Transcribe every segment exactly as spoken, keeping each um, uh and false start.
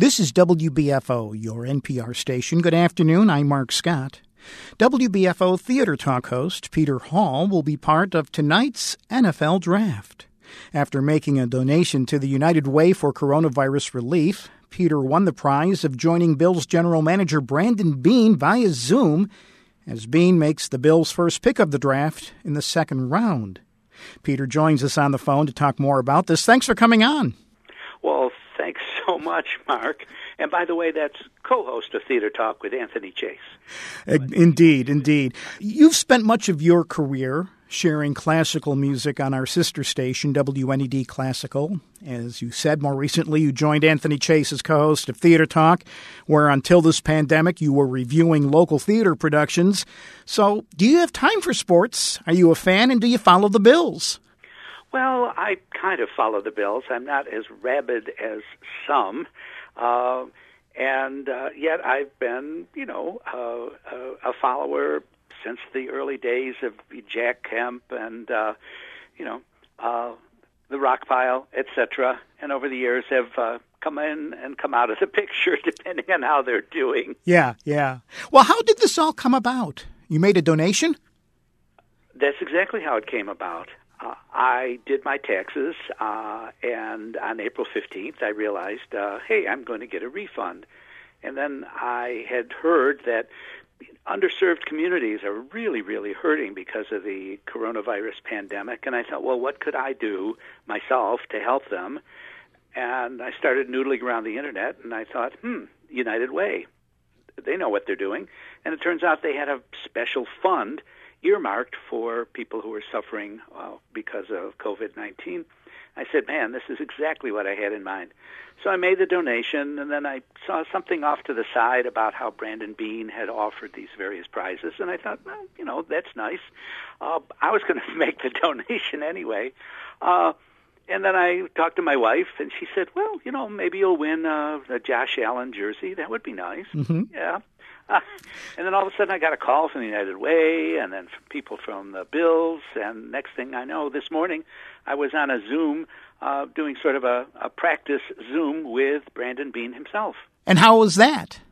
This is W B F O, your N P R station. Good afternoon. I'm Mark Scott. W B F O Theater Talk host Peter Hall will be part of tonight's N F L Draft. After making a donation to the United Way for coronavirus relief, Peter won the prize of joining Bills general manager Brandon Beane via Zoom, as Beane makes the Bills' first pick of the draft in the second round. Peter joins us on the phone to talk more about this. Thanks for coming on. Well, thanks so much, Mark. And by the way, that's co-host of Theater Talk with Anthony Chase. Indeed, indeed. You've spent much of your career sharing classical music on our sister station, W N E D Classical. As you said, more recently you joined Anthony Chase as co-host of Theater Talk, where until this pandemic you were reviewing local theater productions. So do you have time for sports? Are you a fan, and do you follow the Bills? Well, I kind of follow the Bills. I'm not as rabid as some. Uh, and uh, yet I've been, you know, uh, a, a follower since the early days of Jack Kemp and, uh, you know, uh, the Rockpile, et cetera. And over the years have uh, come in and come out of the picture depending on how they're doing. Yeah, yeah. Well, how did this all come about? You made a donation? That's exactly how it came about. Uh, I did my taxes, uh, and on April fifteenth, I realized, uh, hey, I'm going to get a refund. And then I had heard that underserved communities are really, really hurting because of the coronavirus pandemic. And I thought, well, what could I do myself to help them? And I started noodling around the Internet, and I thought, hmm, United Way. They know what they're doing. And it turns out they had a special fund earmarked for people who are suffering uh, because of COVID nineteen. I said, man, this is exactly what I had in mind. So I made the donation, and then I saw something off to the side about how Brandon Beane had offered these various prizes, and I thought, well, you know, that's nice. Uh, I was going to make the donation anyway. Uh, and then I talked to my wife, and she said, well, you know, maybe you'll win uh, a Josh Allen jersey. That would be nice. Mm-hmm. Yeah. Uh, and then all of a sudden I got a call from the United Way and then from people from the Bills. And next thing I know, this morning I was on a Zoom uh, doing sort of a, a practice Zoom with Brandon Beane himself. And how was that?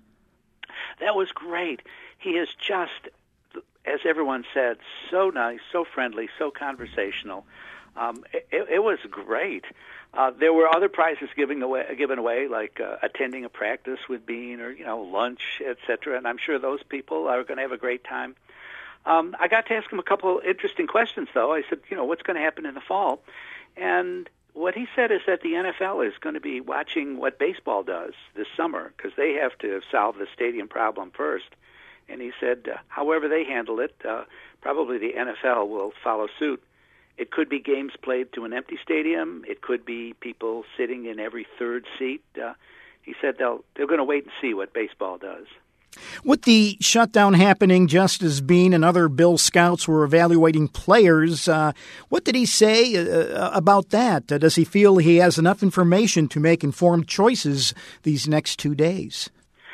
That was great. He is just, as everyone said, so nice, so friendly, so conversational. Um, it, it was great. Uh, there were other prizes giving away, given away, like uh, attending a practice with Beane or, you know, lunch, et cetera, and I'm sure those people are going to have a great time. Um, I got to ask him a couple interesting questions, though. I said, you know, what's going to happen in the fall? And what he said is that the N F L is going to be watching what baseball does this summer because they have to solve the stadium problem first. And he said, uh, however they handle it, uh, probably the N F L will follow suit. It could be games played to an empty stadium. It could be people sitting in every third seat. Uh, he said they'll, they're going to wait and see what baseball does. With the shutdown happening just as Beane and other Bill scouts were evaluating players, uh, what did he say uh, about that? Uh, does he feel he has enough information to make informed choices these next two days?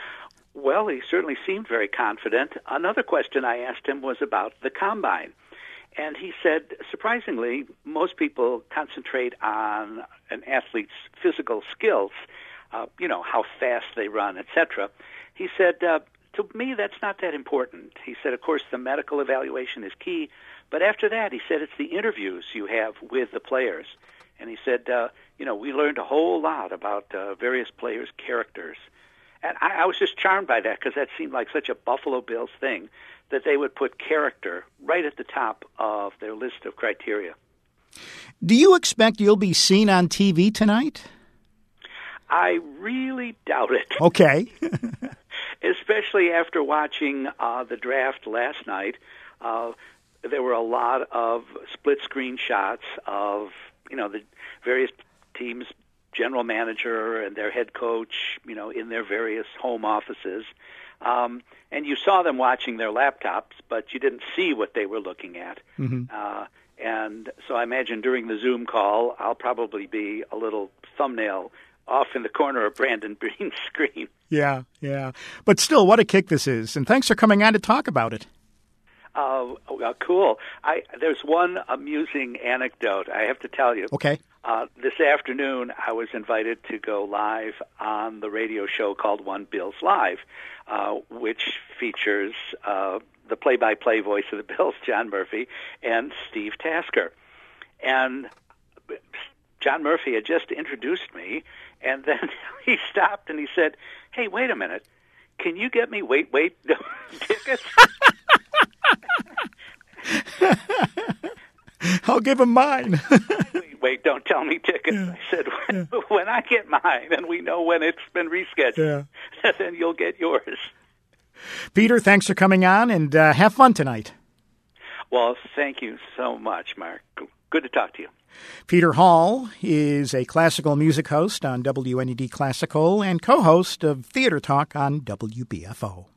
Well, he certainly seemed very confident. Another question I asked him was about the combine. And he said, surprisingly, most people concentrate on an athlete's physical skills, uh, you know, how fast they run, et cetera. He said, uh, to me, that's not that important. He said, of course, the medical evaluation is key. But after that, he said, it's the interviews you have with the players. And he said, uh, you know, we learned a whole lot about uh, various players' characters. And I, I was just charmed by that because that seemed like such a Buffalo Bills thing, that they would put character right at the top of their list of criteria. Do you expect you'll be seen on T V tonight? I really doubt it. Okay. Especially after watching uh, the draft last night. Uh, there were a lot of split-screen shots of, you know, the various teams' general manager and their head coach, you know, in their various home offices. Um, and you saw them watching their laptops, but you didn't see what they were looking at. Mm-hmm. Uh, and so I imagine during the Zoom call, I'll probably be a little thumbnail off in the corner of Brandon Beane's screen. Yeah, yeah. But still, what a kick this is. And thanks for coming on to talk about it. Uh, well, cool. I, there's one amusing anecdote I have to tell you. Okay. Uh, this afternoon, I was invited to go live on the radio show called One Bills Live, uh, which features uh, the play-by-play voice of the Bills, John Murphy, and Steve Tasker. And John Murphy had just introduced me, and then he stopped and he said, "Hey, wait a minute. Can you get me wait, wait tickets?" I'll give him mine. wait, wait, don't tell me tickets. Yeah. I said, when, yeah. when I get mine and we know when it's been rescheduled, yeah. then you'll get yours. Peter, thanks for coming on, and uh, have fun tonight. Well, thank you so much, Mark. Good to talk to you. Peter Hall is a classical music host on W N E D Classical and co-host of Theater Talk on W B F O.